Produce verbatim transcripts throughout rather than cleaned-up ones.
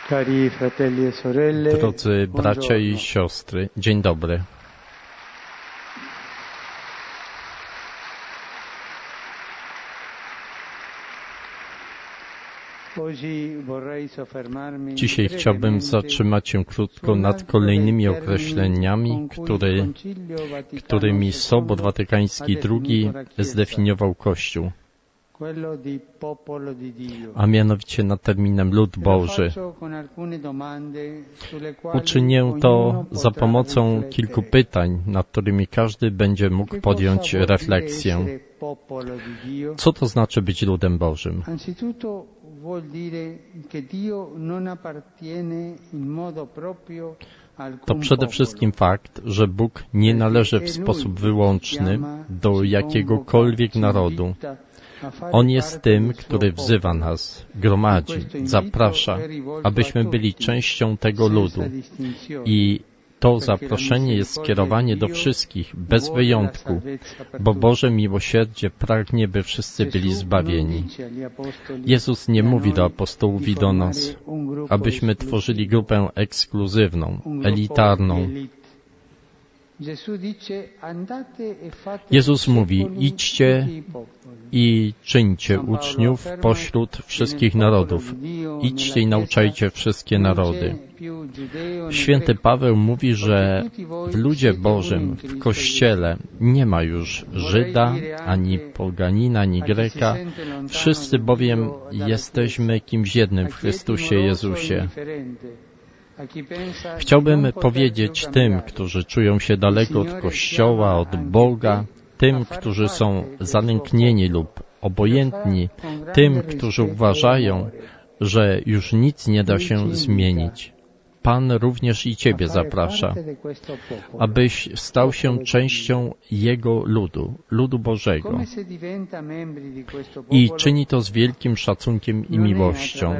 Cari fratelli e sorelle, Drodzy bracia i siostry, dzień dobry. Dzisiaj chciałbym zatrzymać się krótko nad kolejnymi określeniami, który, którymi Sobór Watykański drugi zdefiniował Kościół, a mianowicie nad terminem lud Boży. Uczynię to za pomocą kilku pytań, nad którymi każdy będzie mógł podjąć refleksję. Co to znaczy być ludem Bożym? To przede wszystkim fakt, że Bóg nie należy w sposób wyłączny do jakiegokolwiek narodu. On jest tym, który wzywa nas, gromadzi, zaprasza, abyśmy byli częścią tego ludu. I to zaproszenie jest skierowane do wszystkich, bez wyjątku, bo Boże miłosierdzie pragnie, by wszyscy byli zbawieni. Jezus nie mówi do apostołów i do nas, abyśmy tworzyli grupę ekskluzywną, elitarną. Jezus mówi, idźcie i czyńcie uczniów pośród wszystkich narodów. Idźcie i nauczajcie wszystkie narody. Święty Paweł mówi, że w ludzie Bożym, w Kościele nie ma już Żyda, ani poganina, ani Greka. Wszyscy bowiem jesteśmy kimś jednym w Chrystusie Jezusie. Chciałbym powiedzieć tym, którzy czują się daleko od Kościoła, od Boga, tym, którzy są zanęknieni lub obojętni, tym, którzy uważają, że już nic nie da się zmienić. Pan również i Ciebie zaprasza, abyś stał się częścią Jego ludu, ludu Bożego. I czyni to z wielkim szacunkiem i miłością.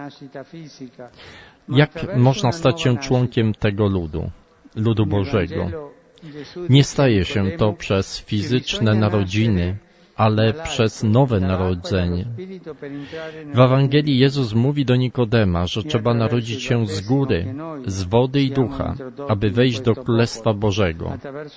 Jak można stać się członkiem tego ludu, ludu Bożego? Nie staje się to przez fizyczne narodziny, ale przez nowe narodzenie. W Ewangelii Jezus mówi do Nikodema, że trzeba narodzić się z góry, z wody i ducha, aby wejść do Królestwa Bożego.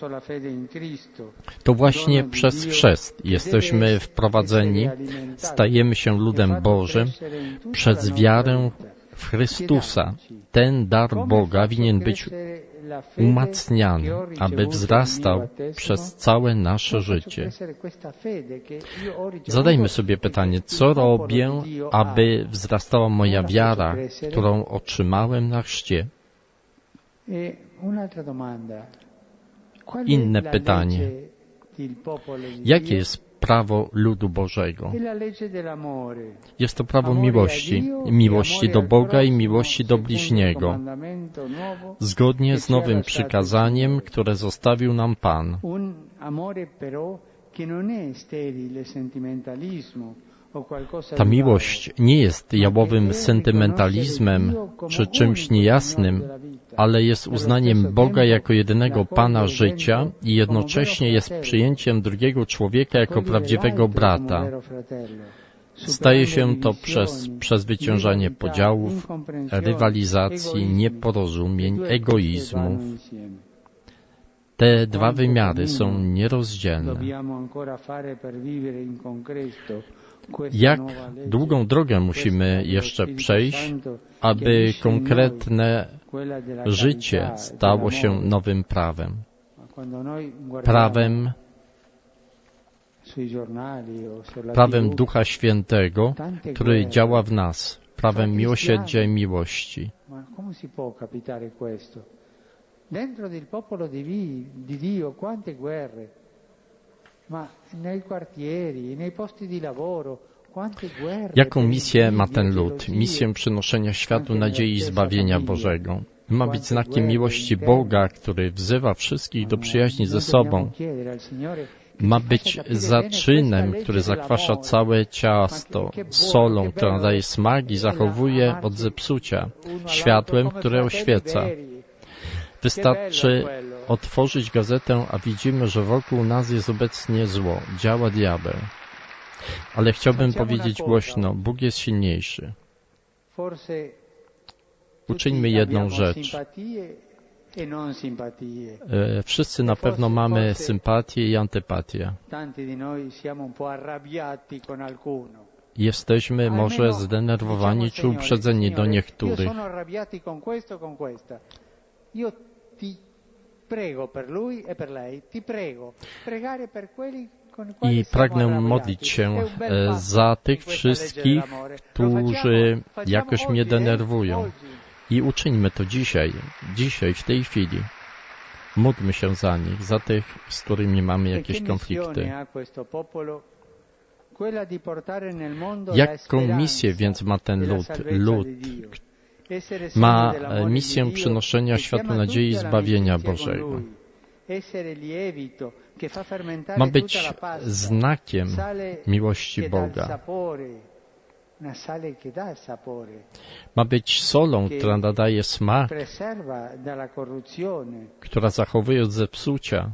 To właśnie przez chrzest jesteśmy wprowadzeni, stajemy się ludem Bożym przez wiarę w Chrystusa. Ten dar Boga winien być umacniany, aby wzrastał przez całe nasze życie. Zadajmy sobie pytanie, co robię, aby wzrastała moja wiara, którą otrzymałem na chrzcie? Inne pytanie. Jakie jest prawo ludu Bożego? Jest to prawo miłości, miłości do Boga i miłości do bliźniego, zgodnie z nowym przykazaniem, które zostawił nam Pan. Ta miłość nie jest jałowym sentymentalizmem czy czymś niejasnym, ale jest uznaniem Boga jako jedynego Pana życia i jednocześnie jest przyjęciem drugiego człowieka jako prawdziwego brata. Staje się to przez przezwyciężanie podziałów, rywalizacji, nieporozumień, egoizmów. Te dwa wymiary są nierozdzielne. Jak długą drogę musimy jeszcze przejść, aby konkretne życie stało się nowym prawem? Prawem, prawem Ducha Świętego, który działa w nas, prawem miłosierdzia i miłości. Dentro del popolo di Dio quante guerre, ma nei quartieri, nei posti di lavoro, quante guerre. Jaką misję ma ten lud? Misję przynoszenia światu nadziei i zbawienia Bożego. Ma być znakiem miłości Boga, który wzywa wszystkich do przyjaźni ze sobą. Ma być zaczynem, który zakwasza całe ciasto, solą, która daje smak i zachowuje od zepsucia, światłem, które oświeca. Wystarczy otworzyć gazetę, a widzimy, że wokół nas jest obecnie zło, działa diabeł. Ale chciałbym powiedzieć głośno, Bóg jest silniejszy. Uczyńmy jedną rzecz. Wszyscy na pewno mamy sympatię i antypatię. Jesteśmy może zdenerwowani czy uprzedzeni do niektórych. I pragnę modlić się za tych wszystkich, którzy jakoś mnie denerwują. I uczyńmy to dzisiaj, dzisiaj, w tej chwili. Módlmy się za nich, za tych, z którymi mamy jakieś konflikty. Jaką misję więc ma ten lud? Lud ma misję przynoszenia światu nadziei i zbawienia Bożego. Ma być znakiem miłości Boga. Ma być solą, która nadaje smak, która zachowuje od zepsucia.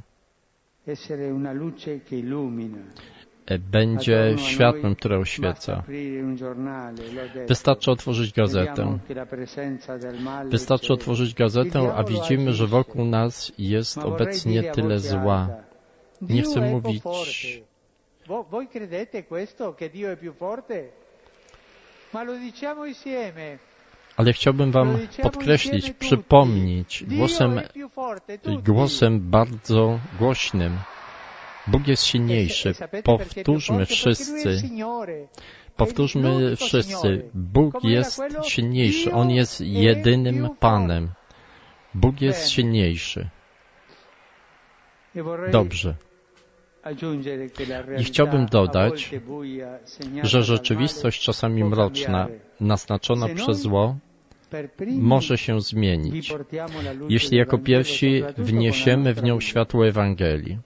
Będzie światłem, które oświeca. Wystarczy otworzyć gazetę. Wystarczy otworzyć gazetę, a widzimy, że wokół nas jest obecnie tyle zła. Nie chcę mówić... Ale chciałbym wam podkreślić, przypomnieć głosem, głosem bardzo głośnym. Bóg jest silniejszy. Powtórzmy wszyscy. Powtórzmy wszyscy. Bóg jest silniejszy. On jest jedynym Panem. Bóg jest silniejszy. Dobrze. I chciałbym dodać, że rzeczywistość czasami mroczna, naznaczona przez zło, może się zmienić, jeśli jako pierwsi wniesiemy w nią światło Ewangelii.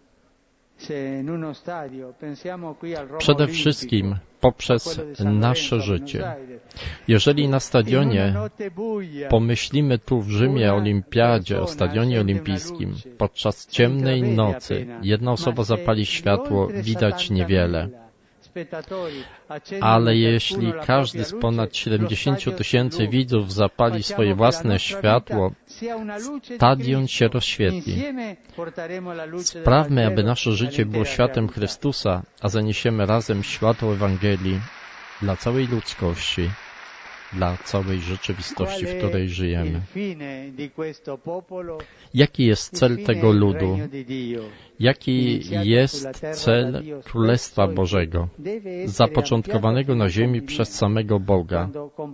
Przede wszystkim poprzez nasze życie. Jeżeli na stadionie pomyślimy tu w Rzymie o olimpiadzie, o stadionie olimpijskim, podczas ciemnej nocy jedna osoba zapali światło, widać niewiele. Ale jeśli każdy z ponad siedemdziesięciu tysięcy widzów zapali swoje własne światło, stadion się rozświetli. Sprawmy, aby nasze życie było światem Chrystusa, a zaniesiemy razem światło Ewangelii dla całej ludzkości, dla całej rzeczywistości, w której żyjemy. Jaki jest cel tego ludu? Jaki jest cel Królestwa Bożego, zapoczątkowanego na ziemi przez samego Boga,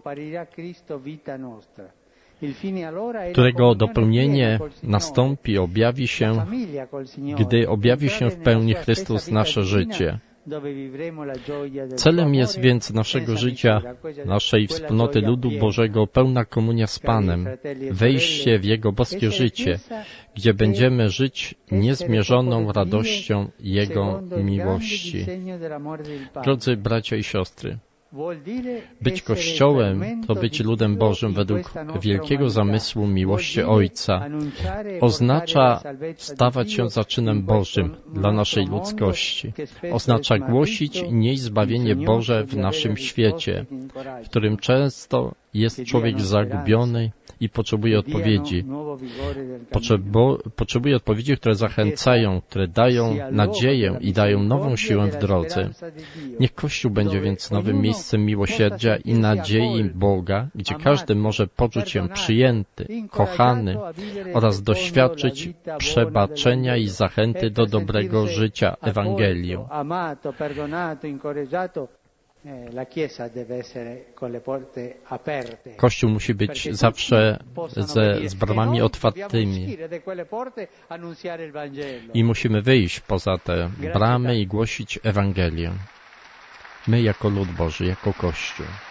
którego dopełnienie nastąpi, objawi się, gdy objawi się w pełni Chrystus nasze życie. Celem jest więc naszego życia, naszej wspólnoty ludu Bożego, pełna komunia z Panem, wejście w Jego boskie życie, gdzie będziemy żyć niezmierzoną radością Jego miłości. Drodzy bracia i siostry, być Kościołem to być ludem Bożym według wielkiego zamysłu miłości Ojca. Oznacza stawać się zaczynem Bożym dla naszej ludzkości. Oznacza głosić i nieść zbawienie Boże w naszym świecie, w którym często jest człowiek zagubiony i potrzebuje odpowiedzi. Potrzebo, potrzebuje odpowiedzi, które zachęcają, które dają nadzieję i dają nową siłę w drodze. Niech Kościół będzie więc nowym miejscem miłosierdzia i nadziei Boga, gdzie każdy może poczuć się przyjęty, kochany oraz doświadczyć przebaczenia i zachęty do dobrego życia Ewangelią. Kościół musi być zawsze ze, z bramami otwartymi i musimy wyjść poza te bramy i głosić Ewangelię. My jako lud Boży, jako Kościół.